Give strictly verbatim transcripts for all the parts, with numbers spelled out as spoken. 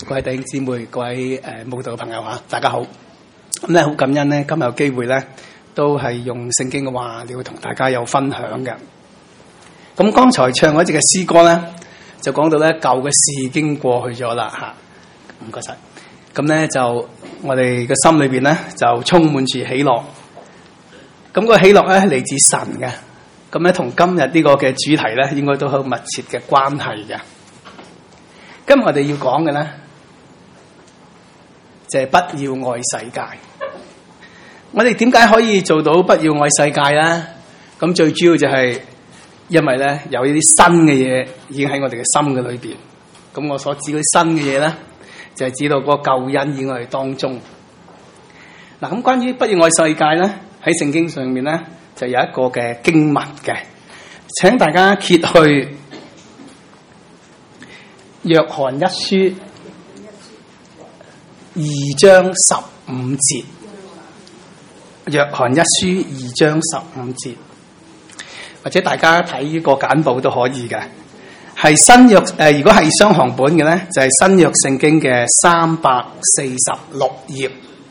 各位弟兄姊妹、各位誒慕道嘅朋友嚇，大家好。咁咧好感恩咧，今日有機會咧，都係用聖經嘅話，你會同大家有分享嘅。咁剛才唱嗰隻嘅詩歌咧，就講到咧舊嘅事已經過去咗啦嚇。唔該晒。咁咧就我哋嘅心裏邊咧就充滿住喜樂。咁個喜樂咧係嚟自神嘅。咁咧同今日呢個嘅主題咧，應該都好密切嘅關係嘅。今日我哋要講嘅咧，就係不要愛世界。我哋點解可以做到不要愛世界咧？咁最主要就係因為咧有呢啲新嘅嘢已經喺我哋嘅心嘅裏邊。咁我所指嗰啲新嘅嘢咧，就係指到嗰個救恩已經喺我哋當中。嗱，咁關於不要愛世界咧，喺聖經上面咧就有一個嘅經文嘅，請大家揭去約翰一書二章十五節。約翰一書二章十五節，或者大家睇呢個簡報都可以嘅，係新約誒、呃，如果係雙行本嘅咧，就係、是、新約聖經嘅三百四十六頁。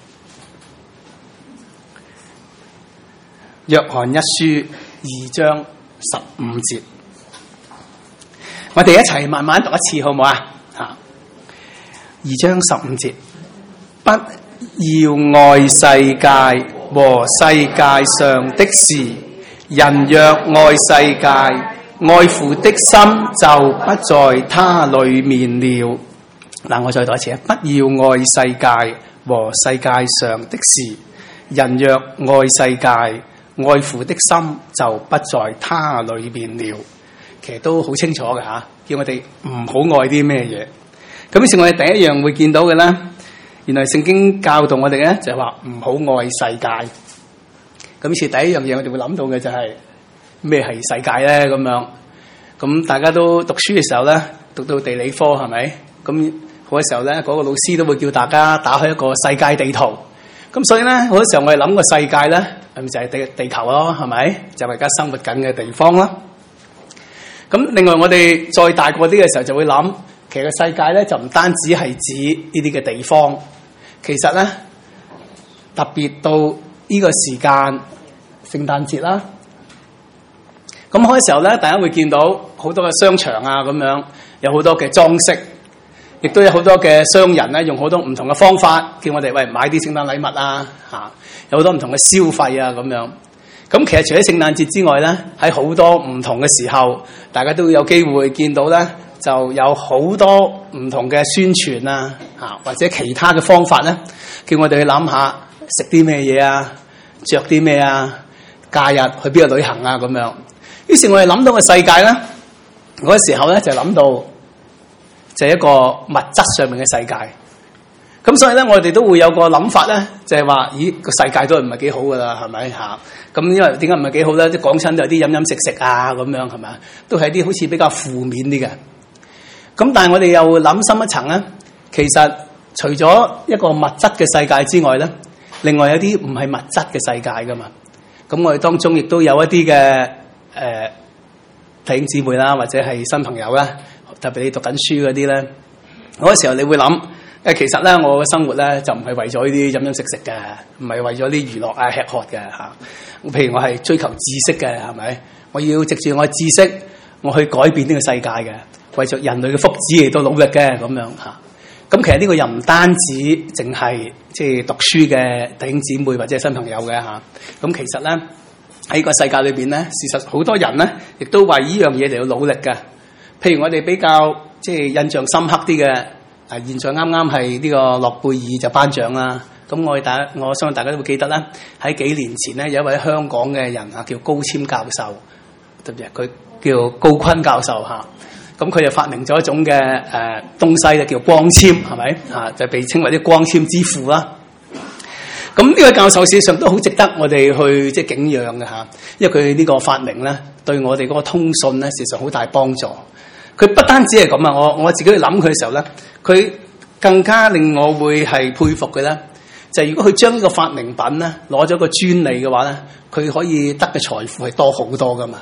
約翰一書二章十五節，我哋一齊慢慢讀一次好唔好啊？吓，二章十五節，不要愛世界和世界上的事，人若愛世界，愛父的心就不在他裏面了。嗱，我再讀一次啊！不要愛世界和世界上的事，人若愛世界，愛父的心就不在他裏面了。其實都好清楚嘅吓，叫我哋唔好愛啲咩嘢。咁於是我哋第一樣會見到嘅咧，原來聖經教導我哋咧就係話唔好愛世界。咁於是第一樣嘢我哋會諗到嘅就係咩係世界咧？咁樣，咁大家都讀書嘅時候咧，讀到地理科係咪？咁好多時候咧，嗰個老師都會叫大家打開一個世界地圖。咁所以咧，好多時候我哋諗個世界咧，咁就係地地球咯，係咪？就係而家生活緊嘅地方啦。咁另外我哋再大個啲嘅時候就會諗，其實世界咧就唔單止係指呢啲嘅地方，其實咧特別到呢個時間聖誕節啦。咁開嘅時候咧，大家會見到好多嘅商場啊，咁樣有好多嘅裝飾，亦都有好多嘅商人咧，用好多唔同嘅方法叫我哋喂買啲聖誕禮物啊，嚇有好多唔同嘅消費啊，咁樣。咁其實除咗聖誕節之外咧，喺好多唔同嘅時候，大家都有機會見到咧，就有好多唔同嘅宣傳啊，嚇或者其他嘅方法咧，叫我哋去諗下食啲咩嘢啊，着啲咩啊，假日去邊度旅行啊，咁樣。於是我哋諗到個世界咧，嗰個時候咧就諗到就係一個物質上面嘅世界。咁所以咧，我哋都會有個諗法咧，就係話：咦，個世界都唔係幾好噶啦，係咪嚇？咁因為點解唔係幾好咧？即係講親都有啲飲飲食食啊，咁樣係咪？都係啲好似比較負面啲嘅。咁但係我哋又諗深一層咧，其實除咗一個物質嘅世界之外咧，另外有啲唔係物質嘅世界噶嘛。咁我哋當中亦都有一啲嘅誒弟兄姊妹啦，或者係新朋友啦，特別你讀緊書嗰啲咧，嗰個時候你會諗。誒，其實咧，我嘅生活咧就唔係為咗呢啲飲飲食食嘅，唔係為咗啲娛樂啊、吃喝嘅嚇。譬如我係追求知識嘅，係咪？我要藉住我嘅知識，我去改變呢個世界嘅，為咗人類嘅福祉嚟到努力嘅咁樣嚇。咁其實呢個又唔單止淨係即係讀書嘅弟兄姊妹或者係新朋友嘅嚇。咁其實咧喺個世界裏邊咧，事實好多人咧亦都為呢樣嘢嚟到努力嘅。譬如我哋比較即係印象深刻啲嘅。啊！現在啱啱係呢個諾貝爾就頒獎啦。咁我哋大家，我相信大家都會記得啦。喺幾年前咧，有一位香港嘅人啊，叫高錕教授，對唔對？佢叫高坤教授嚇。咁佢就發明咗一種嘅誒、呃、東西咧，叫光纖，係咪啊？就被稱為啲光纖之父啦。咁呢位教授事實上都好值得我哋去即係敬仰嘅嚇，因為佢呢個發明咧，對我哋嗰個通訊咧，事實上好大幫助。佢不單止係咁啊！我我自己去諗佢嘅時候咧，佢更加令我會係佩服嘅咧，就係、是、如果佢將呢個發明品咧攞咗個專利嘅話咧，佢可以得嘅財富係多好多噶嘛。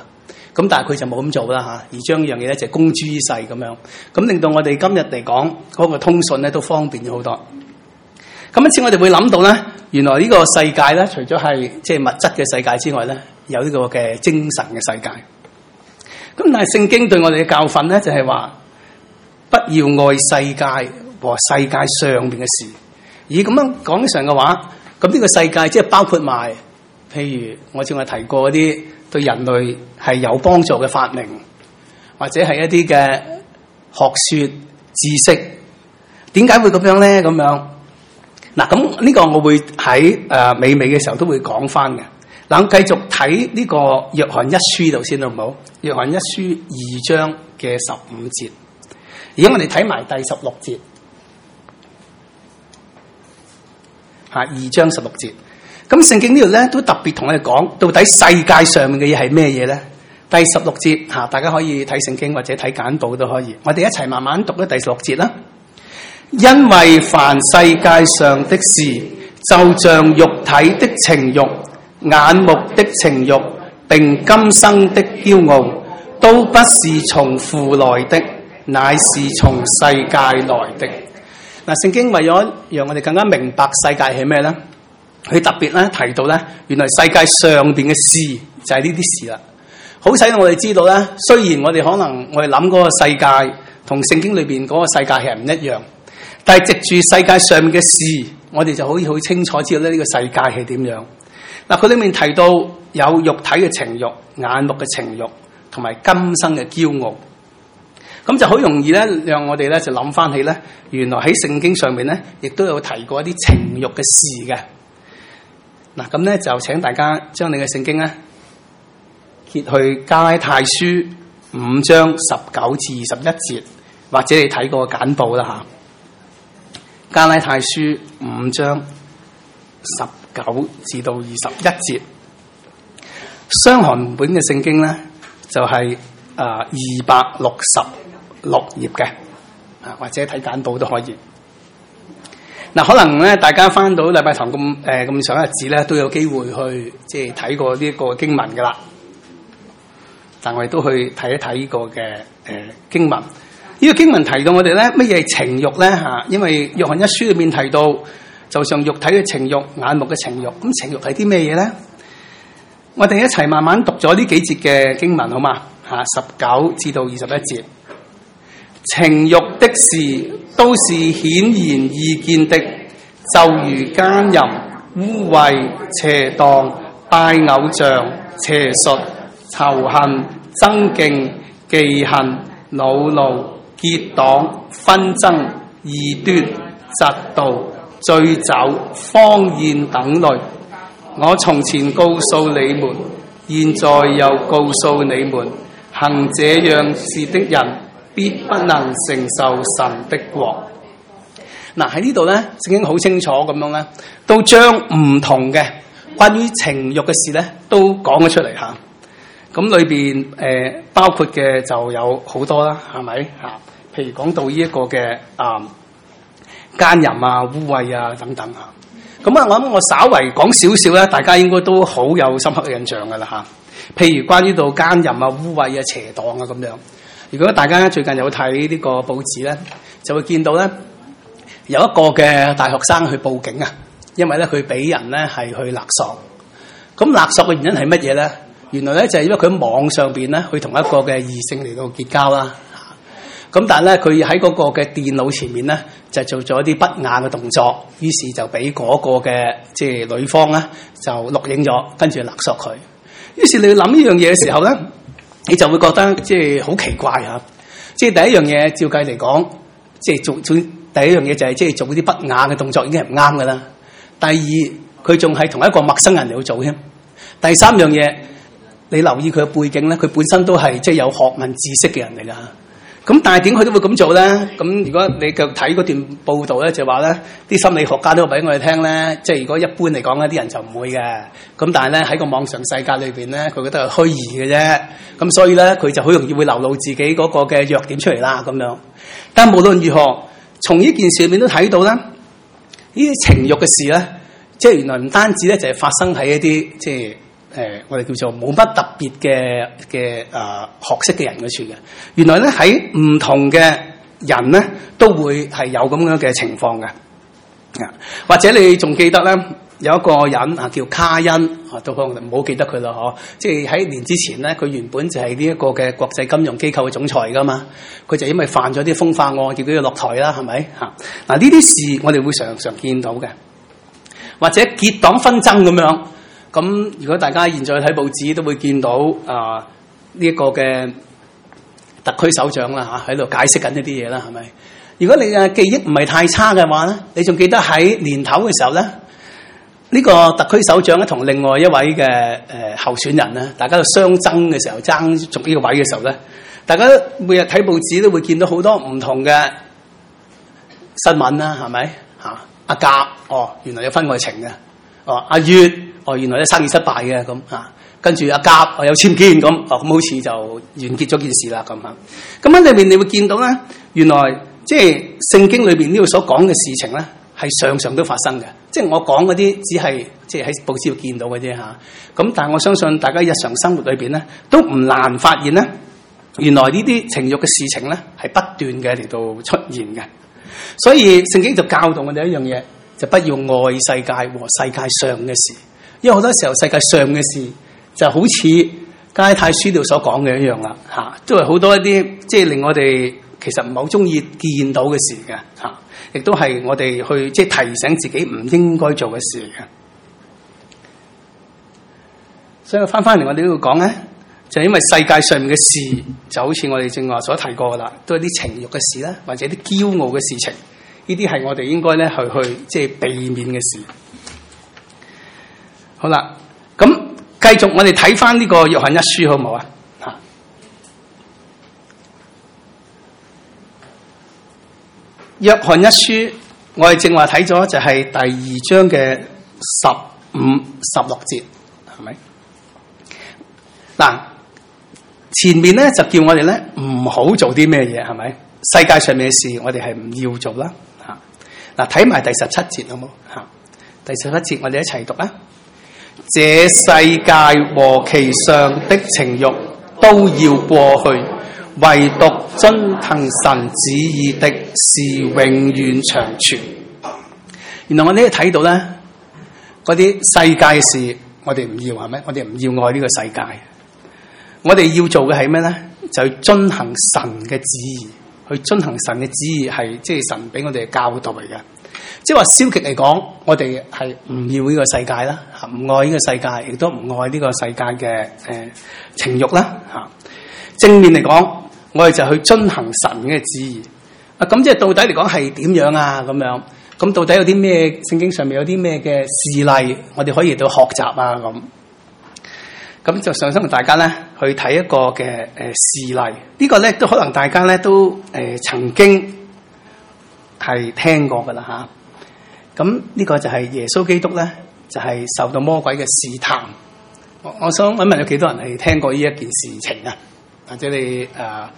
咁但係佢就冇咁做啦嚇，而將呢樣嘢咧就公諸於世咁樣，咁令到我哋今日嚟講嗰個通訊咧都方便咗好多。咁因此我哋會諗到咧，原來呢個世界咧，除咗係即係物質嘅世界之外咧，有呢個嘅精神嘅世界。咁但係聖經對我哋嘅教訓咧，就係話不要愛世界和世界上面嘅事。而咁樣講上嘅話，咁呢個世界即係包括埋，譬如我正話提過嗰啲對人類係有幫助嘅發明，或者係一啲嘅學說知識。點解會咁樣咧？咁樣嗱，咁呢個我會喺誒尾尾嘅時候都會講翻嘅。嗱，繼續睇呢個約翰一書度先好唔好？約翰一書二章嘅十五節，而家我哋睇埋第十六節，吓二章十六節。咁聖經呢度咧都特別同我哋講，到底世界上面嘅嘢係咩嘢咧？第十六節吓，大家可以睇聖經或者睇簡報都可以。我哋一齊慢慢讀咗第十六節啦。因為凡世界上的事，就像肉體的情慾、眼目的情慾，並今生的驕傲，都不是從父來的，乃是從世界來的。嗱，聖經為咗讓我哋更加明白世界係咩咧，佢特別咧提到咧，原來世界上邊嘅事就係呢啲事啦。好使我哋知道咧，雖然我哋可能我哋諗嗰個世界同聖經裏邊嗰個世界係唔一樣，但係藉住世界上面嘅事，我哋就可以好清楚知道咧呢個世界係點樣。嗱，佢裏面提到有肉體嘅情慾、眼目嘅情慾，同埋今生嘅驕傲，咁就好容易咧，讓我哋咧就諗翻起咧，原來喺聖經上面咧，亦都有提過一啲情慾嘅事嘅。嗱，咁咧就請大家將你嘅聖經咧揭去加拉太書五章十九至二十一節，或者你睇過簡報啦吓。加拉太書五章十九至到二十一節，雙韓本嘅聖經咧就係誒二百六十六頁嘅，啊或者睇簡報都可以。嗱，可能咧大家翻到禮拜堂咁誒咁上一日子咧，都有機會去即係睇過呢個經文噶啦。但我哋都去睇一睇呢個嘅誒、呃、經文。呢、這個經文提到我哋咧乜嘢係情慾咧嚇？因為約翰一書裏面提到，就像肉體嘅情慾、眼目嘅情慾。咁情慾係啲咩嘢咧？我哋一齊慢慢讀咗呢幾節嘅經文好嘛？嚇，十九至到二十一節。情慾的事都是顯然易見的，就如奸淫、污穢、邪蕩、拜偶像、邪術、仇恨、爭競、忌恨、惱怒、結黨、紛爭、異端、嫉妒、醉酒、荒宴等類。我從前告訴你們，現在又告訴你們，行這樣事的人，必不能承受神的國。嗱，喺呢度咧，聖經好清楚咁樣咧，都將唔同嘅關於情慾嘅事咧，都講咗出嚟吓。咁裏邊誒包括嘅就有好多啦，係咪吓？譬如講到呢一個嘅啊奸淫啊、污穢啊等等吓。咁啊，我諗我稍為講少少咧，大家應該都好有深刻嘅印象噶啦吓。譬如關於到奸淫啊、污穢啊、邪蕩啊咁樣。如果大家最近有睇呢個報紙咧，就會見到咧有一個嘅大學生去報警啊，因為咧佢俾人咧係去勒索。咁勒索嘅原因係乜嘢咧？原來咧就係因為佢喺網上邊咧，去同一個嘅異性嚟到結交啦。咁但係咧佢喺嗰個嘅電腦前面咧，就做咗一啲不雅嘅動作，於是就俾嗰個嘅即係女方咧就錄影咗，跟住勒索佢。於是你要諗呢樣嘢嘅時候咧，你就會覺得即係好奇怪嚇。即係第一樣嘢，照計嚟講，即係做做第一樣嘢就係即係做啲不雅嘅動作已經係唔啱噶啦。第二，佢仲係同一個陌生人嚟到做添。第三樣嘢，你留意佢嘅背景咧，佢本身都係即係有學問知識嘅人嚟噶。咁但係點佢都會咁做咧？咁如果你繼續睇嗰段報道咧，就話咧啲心理學家都話俾我哋聽咧，即係如果一般嚟講咧，啲人就唔會嘅。咁但係咧喺個網上世界裏邊咧，佢覺得係虛擬嘅啫。咁所以咧，佢就好容易會流露自己嗰個嘅弱點出嚟啦。咁樣，但係無論如何，從呢件事裏面都睇到咧，呢啲情慾嘅事咧，即係原來唔單止咧就係發生喺一啲即係呃、我哋叫做冇乜特別嘅嘅誒學識嘅人嗰處嘅。原來咧喺唔同嘅人咧都會係有咁樣嘅情況嘅。啊，或者你仲記得咧有一個人啊叫卡恩啊，都可能唔好記得佢啦嗬。即係喺年之前咧，佢原本就係呢一個嘅國際金融機構嘅總裁噶嘛。佢就因為犯咗啲風化案，叫佢要落台啦，係咪嚇？嗱，呢啲事我哋會常常見到嘅，或者結黨紛爭咁樣。咁如果大家現在睇報紙，都會見到啊呢一個嘅特區首長啦嚇，喺度解釋緊一啲嘢啦，係咪？如果你嘅記憶唔係太差嘅話咧，你仲記得喺年頭嘅時候咧，呢個特區首長咧同另外一位嘅誒候選人咧，大家就相爭嘅時候，爭逐呢個位嘅時候咧，大家每日睇報紙都會見到好多唔同嘅新聞啦，係咪嚇？阿甲哦，原來有婚外情嘅；哦，阿月哦，原來咧生意失敗嘅咁嚇。跟住阿甲哦有簽堅咁，哦咁好似就完結咗件事啦咁嚇。咁喺裏面你會見到咧，原來即係聖經裏邊呢度所講嘅事情咧，係常常都發生嘅。即係我講嗰啲只係即係喺報紙度見到嘅啫嚇。咁但係我相信大家日常生活裏邊咧，都唔難發現咧，原來呢啲情慾嘅事情咧係不斷嘅嚟到出現嘅。所以聖經就教導我哋一樣嘢，就不要愛世界和世界上嘅事。因為好多時候世界上嘅事就好似加拉太書度所講嘅一樣啦嚇，都係好多一啲即係令我哋其實唔係好中意見到嘅事嘅嚇，亦都係我哋去即係提醒自己唔應該做嘅事嚟嘅。所以翻翻嚟我哋呢度講咧，就係因為世界上面嘅事就好似我哋正話所提過噶啦，都係啲情慾嘅事啦，或者啲驕傲嘅事情，呢啲係我哋應該咧去去即係避免嘅事。好啦，咁繼續我哋睇翻呢個約翰一書好唔好啊？嚇，約翰一書我哋正話睇咗就係第二章嘅十五、十六節，係咪？嗱，前面咧就叫我哋咧唔好做啲咩嘢，係咪？世界上面嘅事我哋係唔要做啦。嚇，嗱，睇埋第十七節好冇？嚇，第十七節我哋一齊讀啦。這世界和其上的情慾都要過去，唯獨遵行神旨意的是永遠長存。原來我哋睇到咧，嗰啲世界嘅事我哋唔要，係咪？我哋唔要愛呢個世界。我哋要做嘅係咩咧？就去遵行神嘅旨意，去遵行神嘅旨意係即係神俾我哋嘅教導嚟嘅。即係話消極嚟講，我哋係唔要呢個世界啦，唔愛呢個世界，亦都唔愛呢個世界嘅誒、呃、情慾啦嚇。正面嚟講，我哋就去遵行神嘅旨意。啊，咁即係到底嚟講係點樣啊？咁樣咁到底有啲咩聖經上面有啲咩嘅事例，我哋可以到學習啊咁。咁就想同大家咧去睇一個嘅誒、呃、事例。這個、呢個咧都可能大家咧都誒、呃、曾經係聽過噶啦嚇。咁呢個就係耶穌基督咧，就係、是、受到魔鬼嘅試探。我我想問問有幾多人係聽過呢一件事情啊？或者你誒、呃、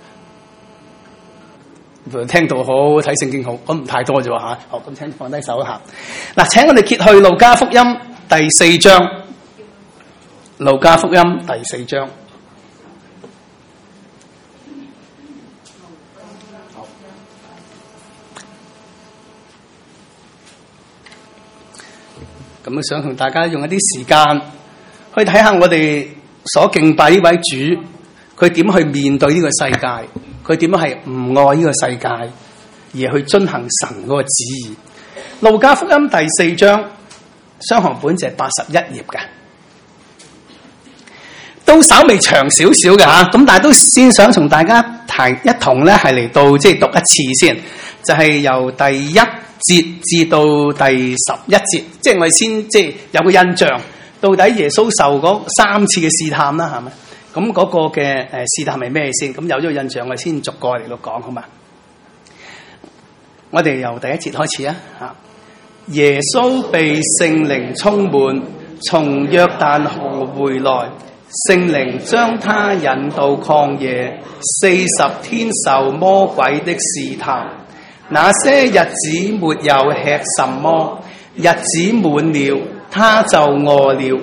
聽到好睇聖經好，咁唔太多啫喎嚇。好，咁請放低手一下。嗱，請我哋揭去路加福音第四章。路加福音第四章。咁我想同大家用一啲時間去睇下我哋所敬拜呢位主，佢點去面對呢個世界，佢點樣係唔愛呢個世界，而去遵行神嗰個旨意。路加福音第四章，雙行本就係八十一頁嘅，都稍微長少少嘅吓，咁但係都先想同大家提一同咧，係嚟到即係讀一次先，就係、是、由第一節至到第十一節，即係我哋先即係有個印象，到底耶穌受嗰三次嘅試探啦，係咪？咁嗰個嘅誒試探係咩先？咁有咗個印象，我哋先逐個嚟到講，好嘛？我哋由第一節開始啊！吓，耶穌被聖靈充滿，從約旦河回來。聖靈將他引到曠野，四十天受魔鬼的試探。那些日子沒有吃什麼，日子滿了，他就餓了。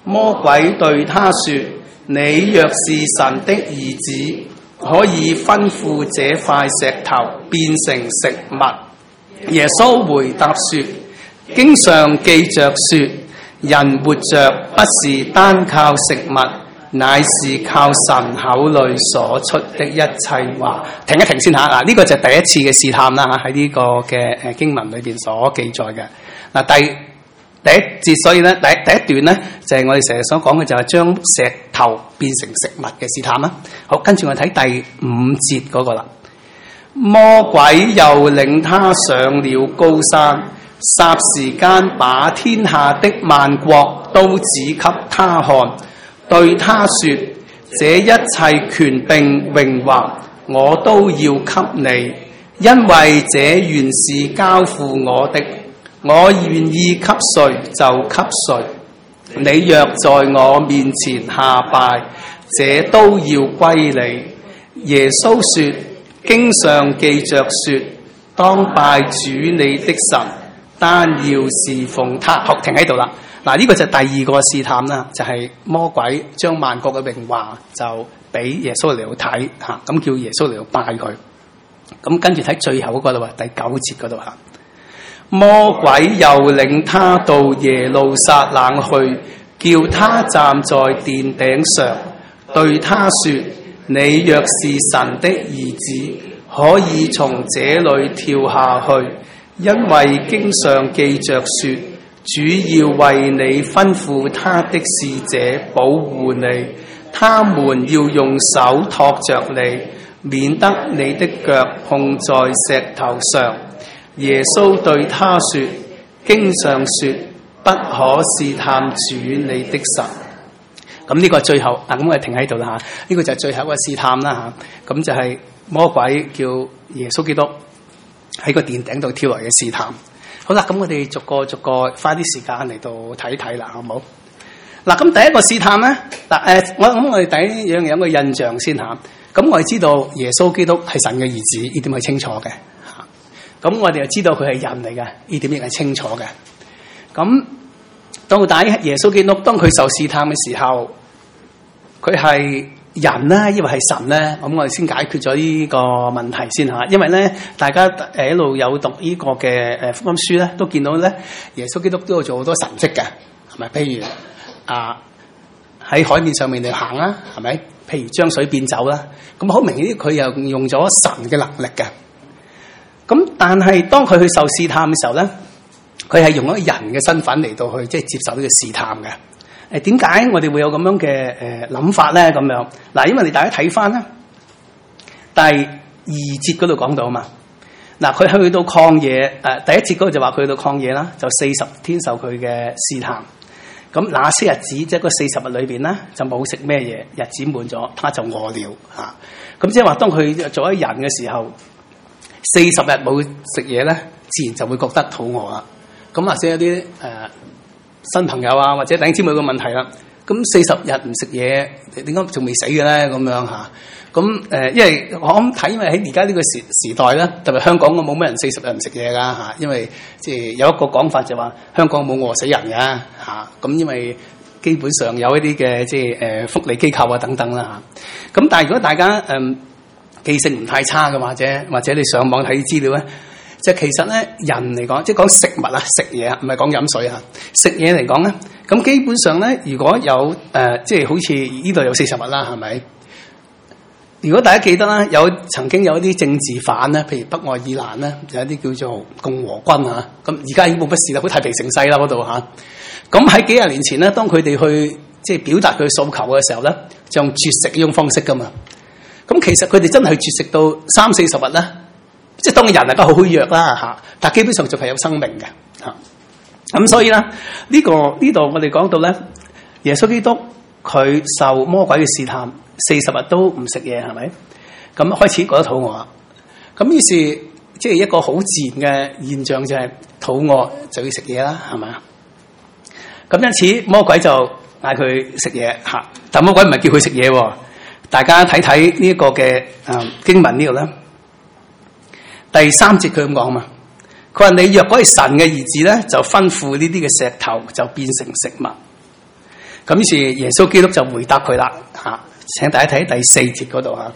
魔鬼對他說：你若是神的兒子，可以吩咐這塊石頭變成食物。耶穌回答說：經上記着說，人活着不是單靠食物，乃是靠神口裏所出的一切話。停一停先吓，嗱，呢個就係第一次嘅試探啦吓，喺呢個嘅誒經文裏邊所記載嘅。嗱，第第一節，所以咧第第一段咧就係、是、我哋成日所講嘅，就係將石頭變成食物嘅試探啦。好，跟住我睇第五節嗰個啦。魔鬼又領他上了高山，霎時間把天下的萬國都指給他看，對他說：這一切權柄榮華我都要給你，因為這原是交付我的，我願意給誰就給誰。你若在我面前下拜，這都要歸你。耶穌說：經上記着說，當拜主你的神，單要侍奉他。好，停喺度啦。嗱，呢個就係第二個試探啦，就係、是、魔鬼將萬國嘅榮華就俾耶穌嚟到睇吓，咁叫耶穌嚟到拜佢。咁跟住睇最後嗰個啦，第九節嗰度吓。魔鬼又領他到耶路撒冷去，叫他站在殿頂上，對他說：你若是神的兒子，可以從這裏跳下去，因為經上記着說，主要為你吩咐他的使者保護你，他們要用手托着你，免得你的腳碰在石頭上。耶穌對他說：經上說，不可試探主你的神。咁呢個最後啊，咁我哋停喺度啦吓，呢、這個就係最後一個試探啦吓，咁就係魔鬼叫耶穌基督喺個殿頂度跳來嘅試探。好啦，咁我哋逐個逐個花啲時間嚟到睇睇啦，好唔好？嗱，咁第一個試探咧，嗱誒，我諗我哋第一樣有個印象先吓。咁我哋知道耶穌基督係神嘅兒子，呢點係清楚嘅吓。咁我哋又知道佢係人嚟嘅，呢點亦係清楚嘅。咁到底耶穌基督當佢受試探嘅時候，佢係人咧，抑或係神咧？咁我哋先解決咗呢個問題先吓。因為咧，大家誒一路有讀呢個嘅誒福音書咧，都見到咧，耶穌基督都有做好多神蹟嘅，係咪？譬如啊，喺海面上面嚟行啦，係咪？譬如將水變酒啦，咁好明顯佢又用咗神嘅能力嘅。咁但係當佢去受試探嘅時候咧，佢係用一個人嘅身份嚟到去即係接受呢個試探嘅。誒，點解我哋會有咁樣嘅誒諗法咧？咁樣嗱，因為你大家睇翻咧，第二節嗰度講到啊嘛。嗱，佢去到曠野誒，第一節嗰度就話佢去到曠野啦，就四十天受佢嘅試探。咁那些日子，即係嗰四十日裏邊咧，就冇食咩嘢，日子滿咗，他就餓了嚇。咁即係話，當佢做咗人嘅時候，四十日冇食嘢咧，自然就會覺得肚餓啦。咁或者有啲誒、呃、新朋友啊，或者弟兄姊妹嘅問題啦。咁四十日唔食嘢，點解仲未死嘅咧？咁樣嚇。咁誒、呃，因為我諗睇，因為喺而家呢個時時代咧，特別香港我冇乜人四十日唔食嘢噶嚇。因為即係有一個講法就話，香港冇餓死人嘅嚇。咁、啊、因為基本上有一啲嘅即係誒福利機構啊等等啦嚇。咁、啊、但係如果大家誒、嗯、記性唔太差嘅，或者或者你上網睇資料咧。即係其實咧，人嚟講，即係講食物啊，食嘢啊，唔係講飲水啊。食嘢嚟講咧，咁基本上咧，如果有誒、呃，即係好似呢度有四十日啦，係咪？如果大家記得啦，有曾經有一啲政治犯咧，譬如北愛爾蘭咧，有一啲叫做共和軍啊。咁而家已經冇乜事啦，好太平盛世啦嗰度嚇。咁喺幾廿年前咧，當佢哋去即係表達佢訴求嘅時候咧，就用絕食呢種方式噶嘛。咁其實佢哋真係絕食到三四十日咧。即係當人能夠好虛弱啦嚇，但係基本上仲係有生命嘅嚇。咁所以咧，呢個呢度我哋講到咧，耶穌基督佢受魔鬼嘅試探，四十日都唔食嘢係咪？咁開始覺得肚餓。咁於是即係一個好自然嘅現象就係肚餓就要食嘢啦，係咪啊？咁因此魔鬼就嗌佢食嘢嚇，但魔鬼唔係叫佢食嘢喎。大家睇睇呢一個嘅誒經文呢度咧。第三節佢咁講嘛，佢話你若果係神嘅兒子咧，就吩咐呢啲嘅石頭就變成食物。 咁於是耶穌基督就回答佢啦嚇。請大家睇第四節嗰度嚇，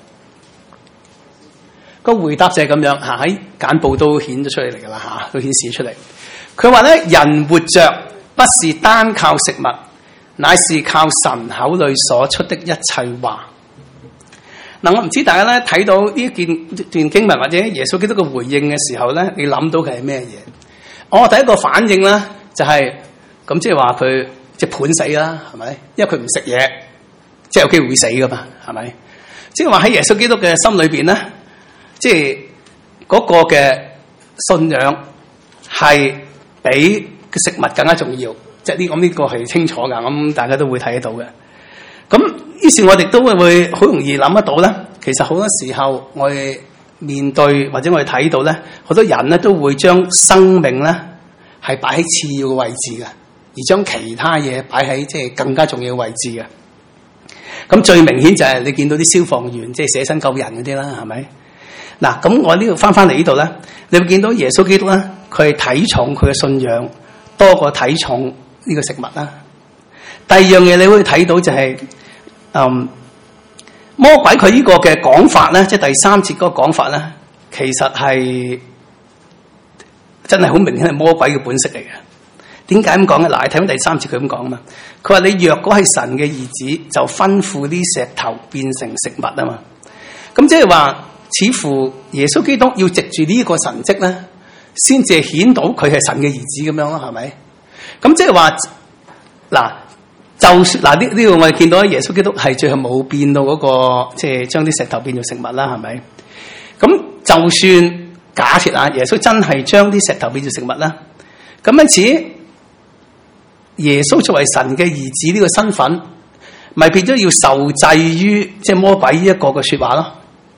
個回答就係咁樣嚇，喺簡報都顯咗出嚟嚟㗎啦嚇，都顯示出嚟。佢話咧，人活着不是單靠食物，乃是靠神口裏所出的一切話。嗱，我唔知大家咧睇到呢一件段經文或者耶穌基督嘅回應嘅時候咧，你諗到嘅係咩嘢？我第一個反應咧就係、是、咁，即係話佢即係判死啦，係咪？因為佢唔食嘢，即係有機會會死噶嘛，係咪？即係話喺耶穌基督嘅心裏邊咧，即係嗰個嘅信仰係比食物更加重要。即係呢咁呢個係清楚噶，咁大家都會睇得到嘅。咁於是我哋都會會好容易諗得到咧。其實好多時候我哋面對或者我哋睇到咧，好多人咧都會將生命咧係擺喺次要嘅位置嘅，而將其他嘢擺喺即係更加重要嘅位置嘅。咁最明顯就係你見到啲消防員即係捨身救人嗰啲啦，係咪？嗱，咁我呢度翻翻嚟呢度咧，你會見到耶穌基督咧，佢係睇重佢嘅信仰多過睇重呢個食物啦。第二樣嘢你會睇到就係、是，嗯，魔鬼佢呢個嘅講法咧，即係第三節嗰個講法咧，其實係真係好明顯係魔鬼嘅本色嚟嘅。點解咁講咧？嗱，你睇翻第三節佢咁講啊嘛，佢話你若果係神嘅兒子，就吩咐啲石頭變成食物啊嘛。咁即係話，似乎耶穌基督要藉住呢個神蹟咧，先至顯到佢係神嘅兒子咁樣咯，係咪？咁即係話，嗱，就算嗱呢呢個我哋見到耶穌基督係最後冇變到嗰、那個，即係將啲石頭變做食物啦，係咪？咁就算假設啊，耶穌真係將啲石頭變做食物啦，咁因此耶穌作為神嘅兒子呢個身份，咪變咗要受制於即係魔鬼呢一個嘅說話咯，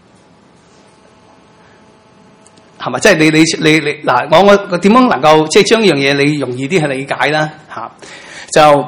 係咪？即係你你你你嗱，我我我點樣能夠即係將呢樣嘢你容易啲去理解啦？吓，就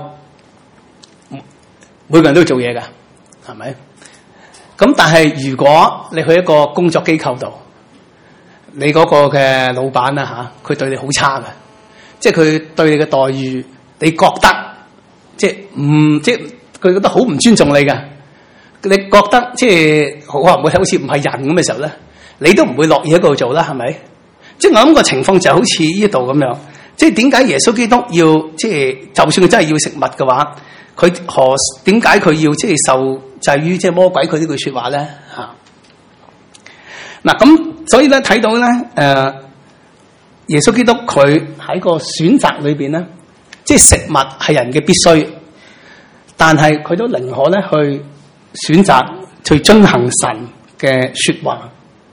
每個人都要做嘢噶，係咪？咁但係如果你去一個工作機構度，你嗰個嘅老闆啦吓，佢對你好差嘅，即係佢對你嘅待遇，你覺得即係唔即係佢覺得好唔尊重你嘅，你覺得即係可能會好似唔係人咁嘅時候咧，你都唔會樂意喺度做啦，係咪？即係我諗個情況就好似呢度咁樣，即係點解耶穌基督要即係就算佢真係要食物嘅話，佢何點解佢要即係受制於即係魔鬼佢呢句說話咧？吓，嗱咁所以咧睇到咧誒、呃，耶穌基督佢喺個選擇裏邊咧，即係食物係人嘅必須，但係佢都寧可咧去選擇去遵行神嘅說話。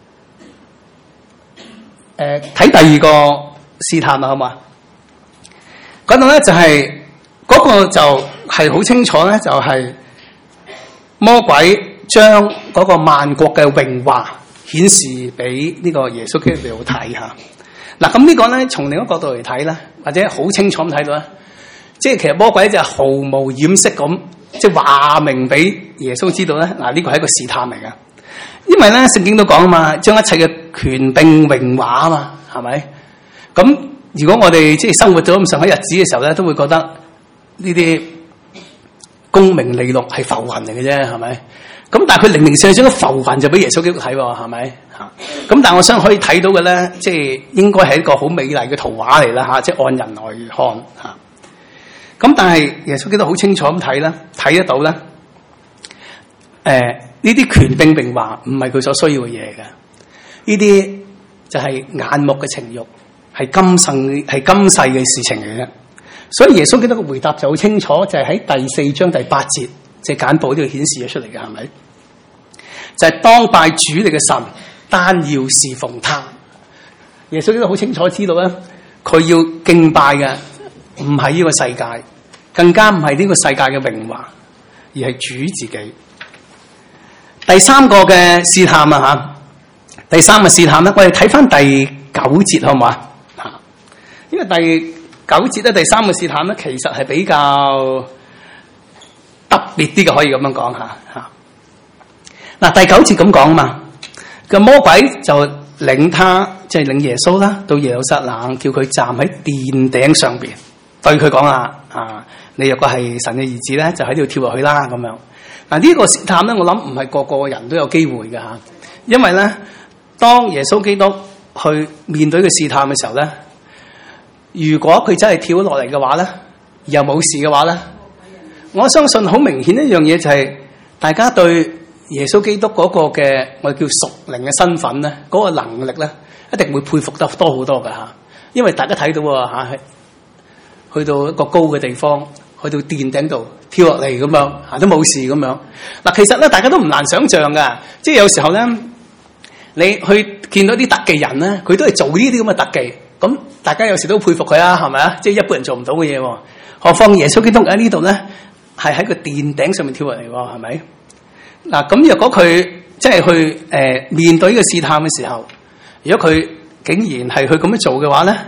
誒、呃，睇第二個試探啦，好嘛？嗰度咧就係、是、嗰、那個就係好清楚咧，就係、是、魔鬼將嗰個萬國嘅榮華顯示俾呢個耶穌基督嚟睇吓。嗱，咁呢個咧從另一個角度嚟睇咧，或者好清楚咁睇到咧，即係其實魔鬼就毫無掩飾咁，即係話明俾耶穌知道咧。嗱，呢個係一個試探嚟㗎。因為咧聖經都講啊嘛，將一切嘅權柄榮華啊嘛，係咪？咁如果我哋即係生活咗咁上下日子嘅時候咧，都會覺得呢啲功名利祿係浮雲嚟嘅啫，係咪？咁但係佢零零舍舍將浮雲就俾耶穌基督睇喎，係咪？吓，咁但係我想可以睇到嘅咧，即係應該係一個好美麗嘅圖畫嚟啦吓，即係按人來看吓。咁但係耶穌基督好清楚咁睇啦，睇得到咧，誒、呃。呢啲權柄榮華唔係佢所需要嘅嘢嘅，呢啲就係眼目嘅情欲，係今生係今世嘅事情嚟嘅。所以耶穌基督嘅回答就好清楚，就係、是、喺第四章第八節，即係簡報呢度顯示咗出嚟嘅，係咪？就係、是、當拜主你嘅神，單要侍奉他。耶穌基督好清楚知道咧，佢要敬拜嘅唔係呢個世界，更加唔係呢個世界嘅榮華，而係主自己。第三個嘅試探啊吓，第三個試探咧，我哋睇翻第九節好唔好啊？吓，因為第九節咧，第三個試探咧，其實係比較特別啲嘅，可以咁樣講吓吓。嗱，第九節咁講啊嘛，個魔鬼就領他即係、就是、領耶穌啦，到耶路撒冷，叫佢站喺殿頂上邊，對佢講啊啊， 你若果係神嘅兒子咧，就喺呢度跳落去啦咁樣。嗱、這、呢個試探咧，我諗唔係個個人都有機會嘅嚇，因為咧，當耶穌基督去面對嘅試探嘅時候咧，如果佢真係跳落嚟嘅話咧，又冇事嘅話咧，我相信好明顯一樣嘢就係、是、大家對耶穌基督嗰個嘅我哋叫屬靈嘅身份咧，嗰、那個能力咧，一定會佩服得多好多嘅嚇，因為大家睇到喎嚇，去到一個高嘅地方，去到殿頂度跳落嚟咁樣嚇都冇事咁樣。嗱，其實咧大家都唔難想像㗎，即係有時候咧，你去見到啲特技人咧，佢都係做呢啲咁嘅特技，咁大家有時都佩服佢啊，係咪啊？即係一般人做唔到嘅嘢喎，何況耶穌基督喺呢度咧，係喺個殿頂上面跳落嚟喎，係咪？嗱，咁若果佢即係去誒、呃、面對呢個試探嘅時候，如果佢竟然係去咁樣做嘅話咧，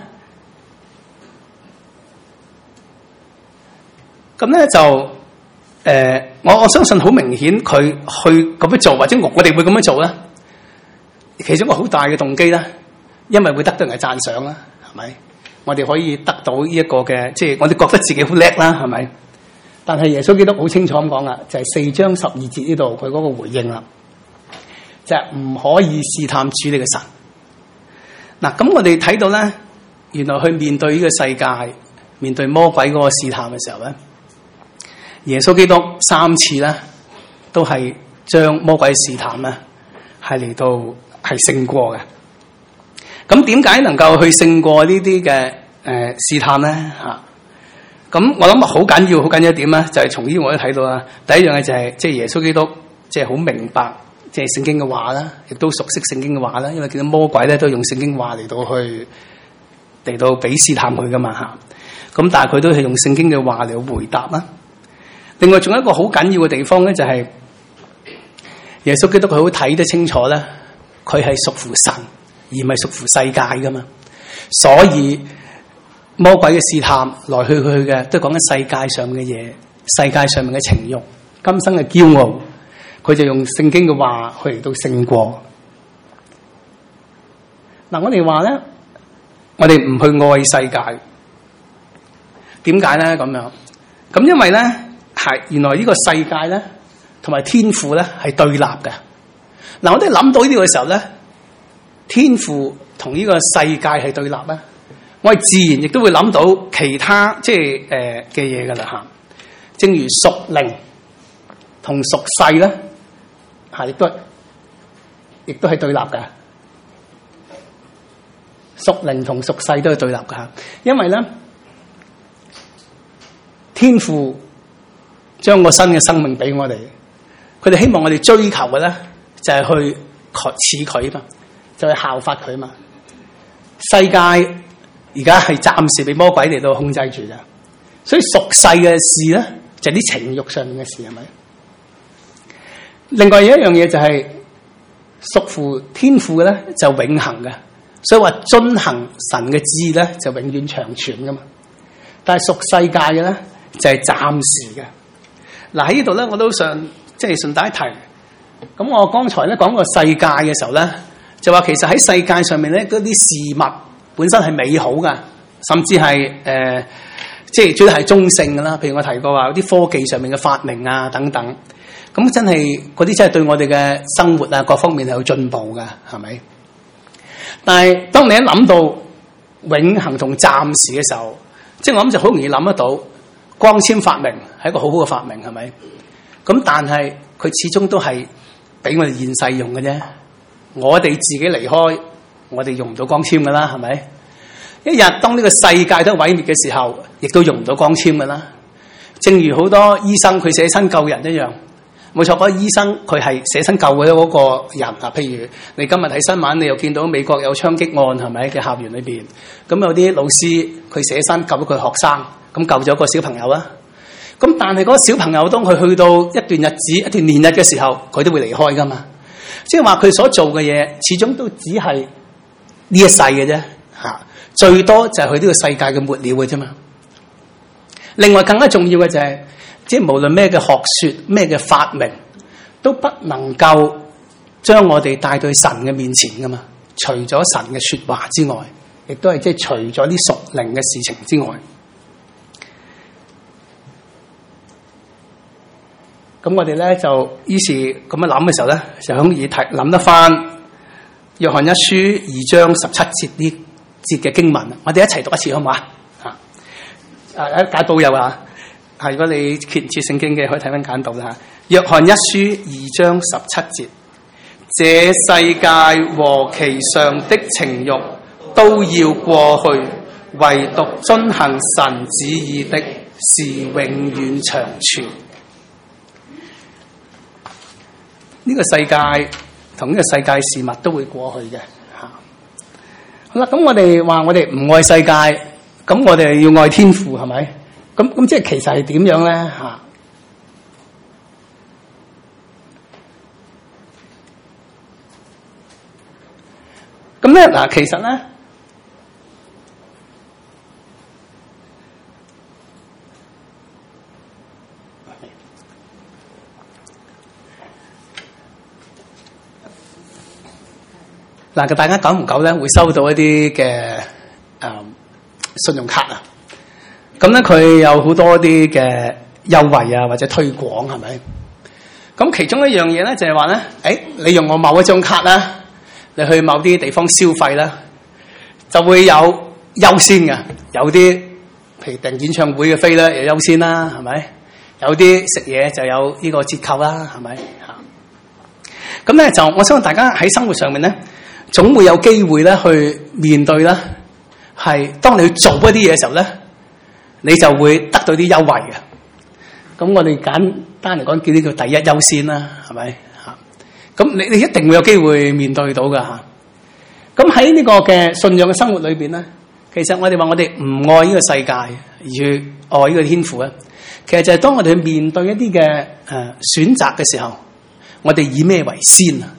咁咧就誒、呃，我我相信好明顯佢去咁樣做，或者我哋會咁樣做咧，其中一個好大嘅動機咧，因為會得到人嘅讚賞啦，係咪？我哋可以得到呢一個嘅，即係我哋覺得自己好叻啦，係咪？但係耶穌基督好清楚咁講啦，就係、是、四章十二節呢度佢嗰個回應啦，就係、是、唔可以試探主你嘅神。嗱，咁我哋睇到咧，原來去面對呢個世界，面對魔鬼嗰個試探嘅時候咧，耶穌基督三次咧都係將魔鬼嘅試探咧係嚟到係勝過嘅。咁點解能夠去勝過呢啲嘅誒試探咧？嚇！咁我諗好緊要，好緊要一點咧，就係從呢個我都睇到啦。第一樣嘢就係即係耶穌基督，即係好明白即係聖經嘅話啦，亦都熟悉聖經嘅話啦。因為見到魔鬼咧都用聖經話嚟到去嚟到俾試探佢噶嘛嚇。咁但係佢都係用聖經嘅話嚟回答啦。另外仲有一個好緊要嘅地方咧，就係耶穌基督佢好睇得清楚咧，佢係屬乎神而唔係屬乎世界噶嘛，所以。魔鬼嘅試探來去去嘅，都係講緊世界上嘅嘢，世界上面嘅情慾，今生嘅驕傲，佢就用聖經嘅話去嚟到勝過。嗱，我哋話咧，我哋唔去愛世界，點解咧咁樣？咁因為咧係原來呢個世界咧同埋天父咧係對立嘅。嗱，我哋諗到呢個嘅時候咧，天父同呢個世界係對立咧。我哋自然亦都會諗到其他即係誒嘅嘢噶啦嚇，正如屬靈同屬世咧，係亦都亦都係對立嘅。屬靈同屬世都係對立嘅嚇，因為咧天父將個新嘅生命俾我哋，佢哋希望我哋追求嘅咧就係去似佢嘛，就係效法佢嘛，世界。而家係暫時被魔鬼嚟到控制住嘅，所以屬世嘅事咧就係啲情慾上面嘅事，係咪？另外有一樣嘢就係屬乎天父嘅咧就永恆嘅，所以話遵行神嘅旨意咧就永遠長存噶嘛。但係屬世界嘅咧就係暫時嘅。嗱，喺呢度咧我都想即係順帶一提，咁我剛才咧講個世界嘅時候咧，就話其實喺世界上面咧嗰啲事物。本身係美好噶，甚至係誒、呃，即係主要係中性噶啦。譬如我提過話，有啲科技上面嘅發明啊等等，咁真係嗰啲真係對我哋嘅生活啊各方面係有進步噶，係咪？但係當你一諗到永恆同暫時嘅時候，即係我諗就好容易諗得到光纖發明係一個好好嘅發明，係咪？咁但係佢始終都係俾我哋現世用嘅啫，我哋自己離開。我哋用唔到光纖噶啦，係咪？一日當呢個世界都毀滅嘅時候，亦都用唔到光纖噶啦。正如好多醫生佢捨身救人一樣，冇錯，嗰個醫生佢係捨身救嘅嗰個人啊。譬如你今日睇新聞，你又見到美國有槍擊案，係咪嘅校園裏邊？咁有啲老師佢捨身救咗佢學生，咁救咗個小朋友啦。咁但係嗰個小朋友當佢去到一段日子、一段年日嘅時候，佢都會離開噶嘛。即係話佢所做嘅嘢，始終都只係。呢一世嘅啫，吓，最多就係佢呢個世界嘅末了嘅啫嘛。另外更加重要嘅就係、是，即係無論咩嘅學說、咩嘅發明，都不能夠將我哋帶到神嘅面前噶嘛。除咗神嘅說話之外，亦都係即係除咗啲屬靈嘅事情之外。 咁我哋咧就於是咁樣諗嘅時候咧，就可以睇諗得翻約翰一書二章十七節呢節嘅經文。我哋一齊讀一次好唔好啊？啊！啊簡報有啊，係如果你揭唔切聖經嘅，可以睇翻簡報啦嚇。約翰一書二章十七節，這世界和其上的情慾都要過去，唯獨遵行神旨意的是永遠長存。呢、這個世界同呢個世界事物都會過去嘅嚇。好啦，咁我哋話我哋唔愛世界，咁我哋要愛天父係咪？咁咁即係其實係點樣咧嚇？咁咧嗱，其實咧。嗱，大家久唔久咧會收到一啲嘅誒信用卡啊，咁咧佢有好多啲嘅優惠啊或者推廣係咪？咁其中一樣嘢咧就係話咧，誒你用我某一張卡啦，你去某啲地方消費啦，就會有優先嘅，有啲譬如訂演唱會嘅飛咧有優先啦，係咪？有啲食嘢就有呢個折扣啦，係咪？嚇！咁咧就我相信大家喺生活上面咧，總會有機會咧去面對啦，係當你去做一啲嘢嘅時候咧，你就會得到啲優惠嘅。咁我哋簡單嚟講，叫呢個第一優先啦，係咪？嚇！咁你你一定會有機會面對到㗎嚇。咁喺呢個嘅信仰嘅生活裏邊咧，其實我哋話我哋唔愛呢個世界，而去愛呢個天父咧，其實就係當我哋去面對一啲嘅誒選擇嘅時候，我哋以咩為先啊？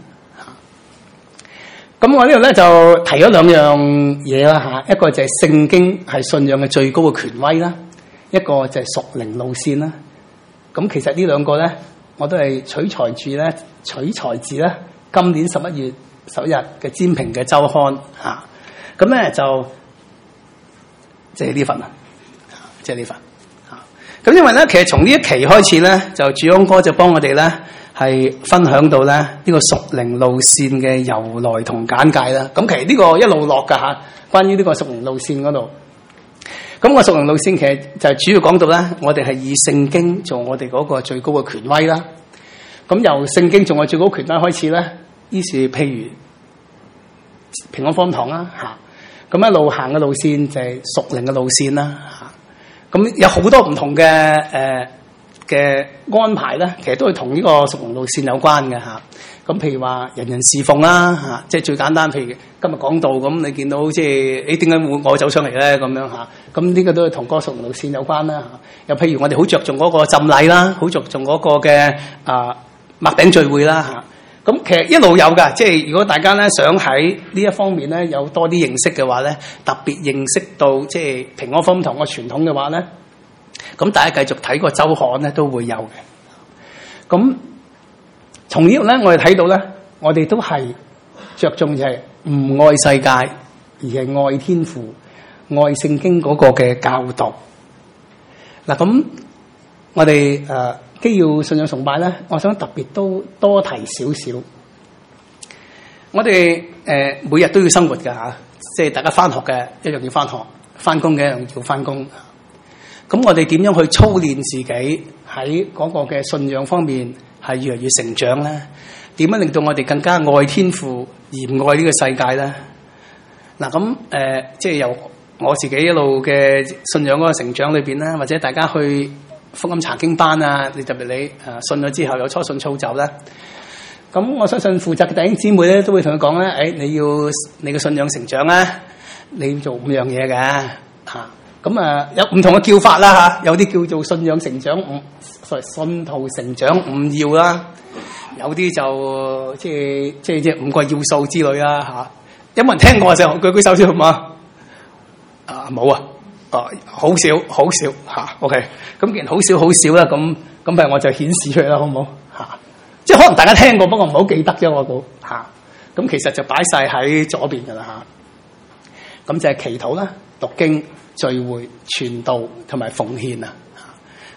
咁我呢度咧就提咗兩樣嘢啦嚇，一個就係聖經係信仰嘅最高嘅權威啦，一個就係屬靈路線啦。咁其實呢兩個咧，我都係取材住咧，取材自咧今年十一月十一日嘅占評嘅週刊嚇。咁咧就即係呢份啊，即係呢份嚇。咁因為咧，其實從呢一期開始咧，就主安哥就幫我哋咧。係分享到咧呢個屬靈路線嘅由來同簡介啦。咁其實呢個一路落㗎嚇，關於呢個屬靈路線嗰度。咁個屬靈路線其實就係主要講到咧，我哋係以聖經做我哋嗰個最高嘅權威啦。咁由聖經做我最高權威開始咧，於是譬如平安福音堂啦嚇，咁一路行嘅路線就係屬靈嘅路線啦嚇。咁有好多唔同嘅誒。呃嘅安排咧，其實都係同呢個屬靈路線有關嘅嚇。咁譬如話人人侍奉啦嚇，即係最簡單。譬如今日講道咁，你見到即係誒點解會我走上嚟咧咁樣嚇？咁呢個都係同個屬靈路線有關啦嚇。又譬如我哋好着重嗰個浸禮啦，好着重嗰個嘅啊麥餅聚會啦嚇。咁其實一路有㗎，即係如果大家咧想喺呢一方面咧有多啲認識嘅話咧，特別認識到即係平安福音堂個傳統嘅話咧。咁大家繼續睇個週刊咧，都會有嘅。咁從呢度咧，我哋睇到咧，我哋都係着重就係唔愛世界，而係愛天父、愛聖經嗰個嘅教導。嗱，咁我哋誒基要信仰崇拜咧，我想特別都多提少少。我哋誒、呃、每日都要生活㗎嚇，即係大家返學嘅一樣要返學，返工嘅一樣要返工。咁我哋點樣去操練自己喺嗰個嘅信仰方面係越嚟越成長咧？點樣令到我哋更加愛天父而唔愛呢個世界咧？嗱咁誒，即係由我自己一路嘅信仰嗰個成長裏邊咧，或者大家去福音查經班啊，你特別你誒信咗之後有初信操走咧，咁我相信負責嘅弟兄姊妹咧都會同佢講咧，誒、哎、你要你嘅信仰成長咧，你要做五樣嘢嘅嚇。咁啊，有唔同嘅叫法啦嚇，有啲叫做信仰成長五，所謂信徒成長五要啦，有啲就即係即係即係五個要素之類啦嚇。有冇人聽過就舉舉手先好嘛？啊冇啊，啊好少好少嚇。OK，咁既然好少好少啦，咁咁譬如我就顯示出嚟啦，好唔好嚇？即係可能大家聽過，不過唔好記得啫，我估嚇。咁其實就擺晒喺左邊噶啦嚇。咁就係祈禱啦、讀經、聚會、傳道同埋奉獻啊！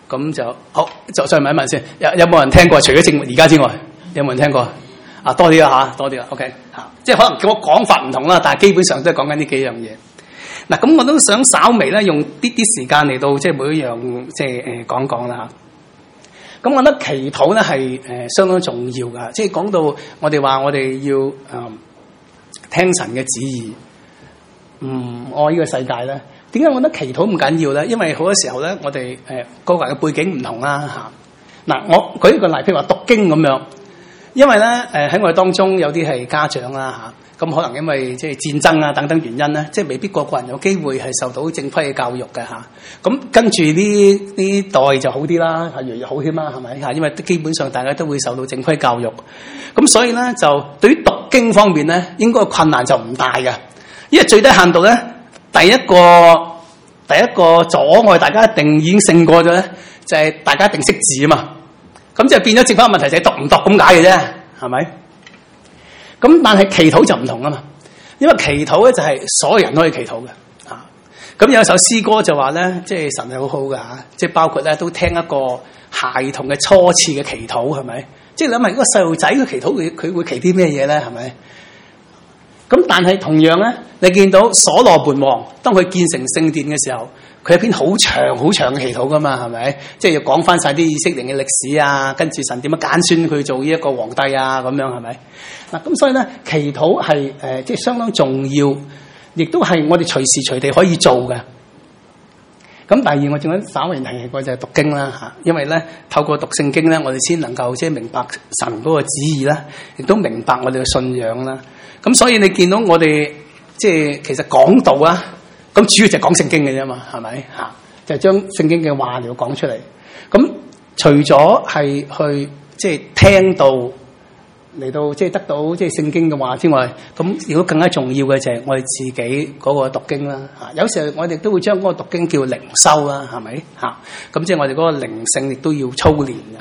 咁就好，就再問一問先，有有冇人聽過？除咗正而家之外，有冇人聽過？啊，多啲啦嚇，多啲啦 ，OK 嚇，即係可能叫我講法唔同啦，但係基本上都係講緊呢幾樣嘢。嗱，咁我都想稍微咧用啲啲時間嚟到即係每一樣即係誒講講啦嚇。咁我覺得祈禱咧係誒相當重要㗎，即係講到我哋話我哋要誒、嗯、聽神嘅旨意，唔愛呢個世界咧。點解我覺得祈禱唔緊要咧？因為好多時候咧，我哋誒個人嘅背景唔同啦嚇。嗱，我舉一個例，譬如話讀經咁樣，因為咧誒喺我哋當中有啲係家長啦嚇，咁可能因為即係戰爭啊等等原因咧，即係未必個個人有機會係受到正規嘅教育嘅嚇。咁跟住呢呢代就好啲啦，係越嚟越好添啦，係咪嚇？因為基本上大家都會受到正規教育，咁所以咧就對於讀經方面咧，應該困難就唔大嘅，因為最低限度咧。第一個第一個阻礙大家一定已經勝過咗咧，就係、是、大家一定識字啊嘛，咁就變咗剩翻個問題就係讀唔讀咁解嘅啫，係咪？咁但係祈禱就唔同啊嘛，因為祈禱咧就係所有人都可以祈禱嘅啊。咁有一首詩歌就話咧，即係神係好好嘅嚇，即係包括咧都聽一個孩童嘅初次嘅祈禱係咪？即係諗下嗰個細路仔嘅祈禱，佢佢會祈啲咩嘢咧？係咪？咁但係同樣咧，你見到所羅門王當佢建成聖殿嘅時候，佢有篇好長好長嘅祈禱噶嘛，係咪？即係要講翻晒啲以色列嘅歷史啊，跟住神點樣揀選佢做呢一個皇帝啊，咁樣係咪？嗱，咁所以咧，祈禱係誒即係相當重要，亦都係我哋隨時隨地可以做嘅。咁第二，我仲想稍微提起過就係讀經啦嚇，因為咧透過讀聖經咧，我哋先能夠即係明白神嗰個旨意啦，亦都明白我哋嘅信仰啦。咁所以你見到我哋即係其實講道啊，咁主要就係講聖經嘅啫嘛，係咪嚇？就係將聖經嘅話嚟講出嚟。咁除咗係去即係聽道嚟到即係得到即係聖經嘅話之外，咁如果更加重要嘅就係我哋自己嗰個讀經啦嚇。有時候我哋都會將嗰個讀經叫靈修啦，係咪嚇？咁即係我哋嗰個靈性亦都要操練嘅。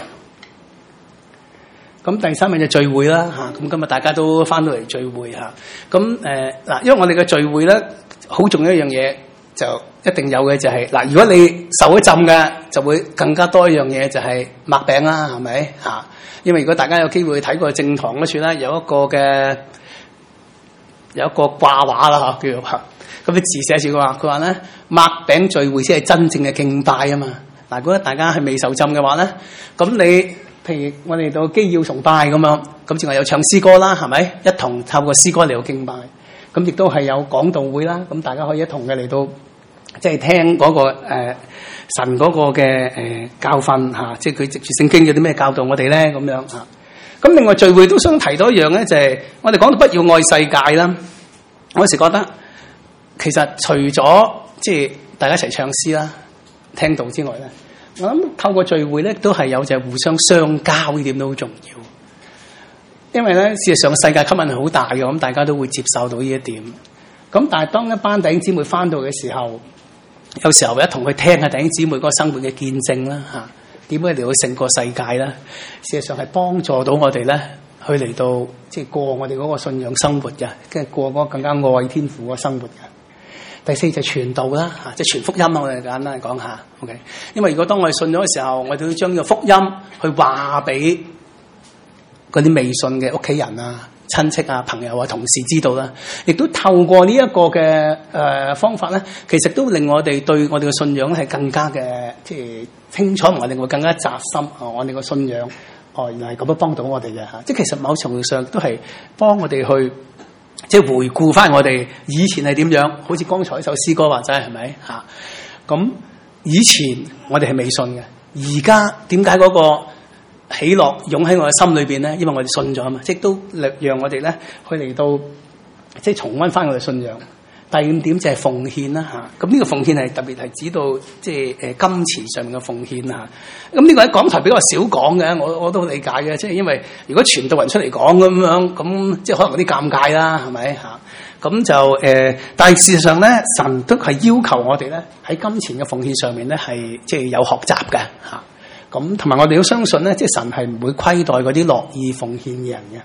咁第三樣就聚會啦嚇，咁今日大家都翻到嚟聚會嚇，咁誒嗱，因為我哋嘅聚會咧，好重要一樣嘢就一定有嘅就係、是、嗱，如果你受咗浸嘅，就會更加多一樣嘢就係擘餅啦，係咪嚇？因為如果大家有機會睇過正堂嗰處咧，有一個嘅有一個掛畫啦嚇，叫做嚇，咁啲字寫住佢話，佢話咧擘餅聚會先係真正嘅敬拜啊嘛。嗱，如果大家係未受浸嘅話咧，咁你譬如我哋到基要崇拜咁樣，咁仲係有唱詩歌啦，係咪？一同透過詩歌嚟到敬拜，咁亦都係有講道會啦，咁大家可以一同嘅嚟到，即係聽嗰、那個、呃、神嗰個嘅誒、呃、教訓嚇、啊，即係佢藉住聖經有啲咩教導我哋咧咁樣嚇。咁、啊、另外聚會都想提到一樣咧，就係、是、我哋講到不要愛世界啦。我有時覺得其實除咗即係大家一齊唱詩啦、聽道之外咧。我諗透過聚會咧，都係有就係互相相交呢點都好重要。因為咧，事實上世界吸引力好大嘅，咁大家都會接受到呢一點。咁但係當一班弟兄姊妹翻到嘅時候，有時候一同去聽下弟兄姊妹嗰個生活嘅見證啦，嚇點樣嚟到勝過世界啦？事實上係幫助到我哋咧，去嚟到即係過我哋嗰個信仰生活嘅，跟住過嗰個更加愛天父嘅生活嘅。第四就係傳道啦，嚇，即係傳福音啊！我哋簡單嚟講下 ，OK。因為如果當我哋信咗嘅時候，我哋要將呢個福音去話俾嗰啲未信嘅屋企人啊、親戚啊、朋友啊、同事知道啦，亦都透過呢一個嘅誒、呃、方法咧，其實都令我哋對我哋嘅信仰係更加嘅即係清楚，同埋令我更加扎心啊！我哋嘅信仰哦，原來係咁樣幫到我哋嘅嚇，即係其實某程度上都係幫我哋去。即係回顧翻我哋以前係點樣，好似剛才一首詩歌話齋係咪嚇？咁以前我哋係未信嘅，而家點解嗰個喜樂湧喺我嘅心裏邊咧？因為我哋信咗啊嘛，即係都讓我哋咧去嚟到即係重溫翻我哋信仰。第五點就係奉獻啦嚇，咁呢個奉獻係特別係指到即係誒金錢上面嘅奉獻嚇。咁呢個喺講台比較少講嘅，我我都理解嘅，即係因為如果傳道人出嚟講咁樣，咁即係可能有啲尷尬啦，係咪嚇？咁就誒、呃，但係事實上咧，神都係要求我哋咧喺金錢嘅奉獻上面咧係即係有學習嘅嚇。咁同埋我哋都相信咧，即係神係唔會虧待嗰啲樂意奉獻嘅人嘅。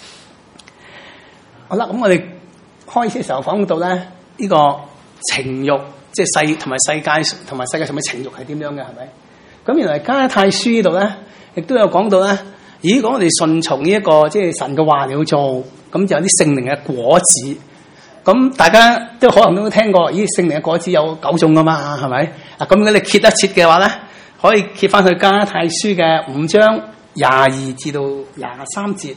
好啦，咁我哋開始嘅時候講到咧，呢、這個情慾，即係世同埋世界同埋世界上嘅情慾係點樣嘅？係咪？ 咁原來加拉太書呢度咧，亦都有講到咧。咦，講我哋順從呢一個即係神嘅話嚟去做，咁就有啲聖靈嘅果子。咁大家都可能都聽過，咦，聖靈嘅果子有九種噶嘛，係咪？啊，咁如果你揭得切嘅話咧，可以揭翻去加拉太書嘅五章廿二至到廿三節。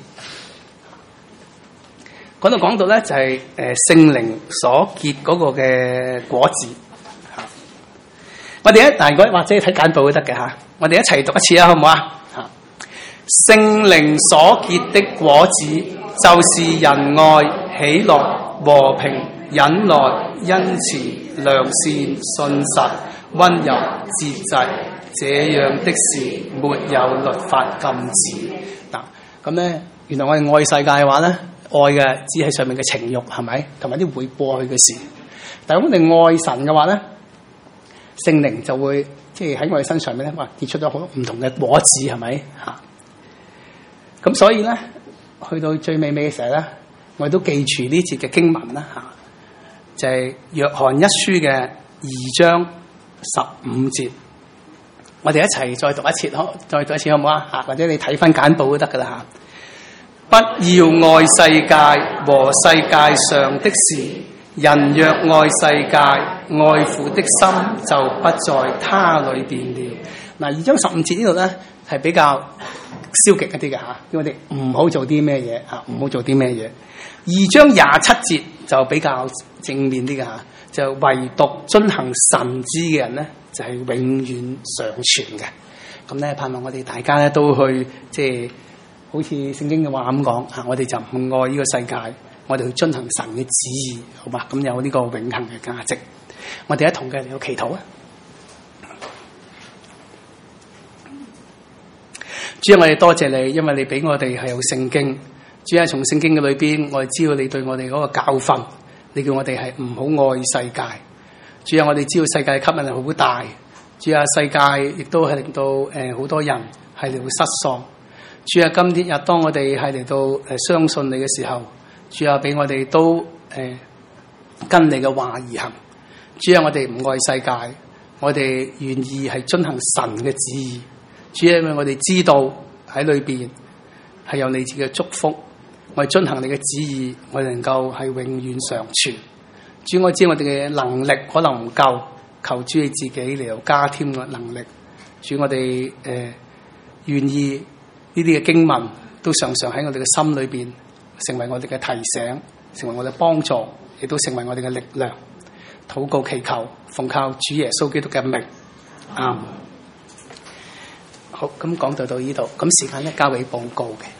嗰度講到咧就係誒聖靈所結嗰個嘅果子。嚇，我哋一，但如果或者睇簡報都得嘅嚇，我哋一齊讀一次啊，好唔好啊？聖靈所結的果子，就是仁愛、喜樂、和平、忍耐、恩慈、良善、信實、溫柔、節制，這樣的事沒有律法禁止。嗱，咁咧，原來我哋愛世界嘅話咧，愛嘅只係上面嘅情慾，係咪？同埋啲會過去嘅事。但係我哋愛神嘅話咧，聖靈就會即係喺我哋身上面咧，哇，結出咗好多唔同嘅果子，係咪？嚇！咁所以咧，去到最尾尾嘅時候咧，我哋都記住呢節嘅經文啦嚇，就係、是、約翰一書嘅二章十五節。我哋一齊再讀一次，好，再讀一次好唔好啊？嚇，或者你睇翻簡報都得噶啦嚇。不要愛世界和世界上的事，人若愛世界，愛父的心就不在他裏邊了。嗱，二章十五節呢度咧係比較消極一啲嘅嚇，叫我哋唔好做啲咩嘢嚇，唔好做啲咩嘢。二章廿七節就比較正面啲嘅嚇，就唯獨遵行神旨嘅人咧，就係、是、永遠常存嘅。咁咧，盼望我哋大家咧都去即係好似聖經嘅話咁講嚇，我哋就唔愛呢個世界，我哋去遵行神嘅旨意，好嘛？咁有呢個永恆嘅價值。我哋一同嘅嚟到祈禱啊！主啊，我哋多謝你，因為你俾我哋係有聖經。主啊，從聖經嘅裏邊，我哋知道你對我哋嗰個教訓，你叫我哋係唔好愛世界。主啊，我哋知道世界吸引力好大。主啊，世界亦都係令到誒好多人係嚟到失喪。主啊，今天日當我哋係嚟到誒相信你嘅時候，主啊，俾我哋都誒、呃、跟你嘅話而行。主啊，我哋唔愛世界，我哋願意係遵行神嘅旨意。主啊，因為我哋知道喺裏邊係有你自己嘅祝福，我哋遵行你嘅旨意，我哋能夠係永遠常存。主，我知我哋嘅能力可能唔夠，求主你自己嚟到加添個能力。主，我哋誒願意呢啲嘅經文都常常喺我哋嘅心裏邊成為我哋嘅提醒，成為我哋幫助，亦都成為我哋嘅力量。禱告祈求，奉靠主耶穌基督嘅名，阿們。好，咁講到到呢度，咁時間咧交俾報告嘅。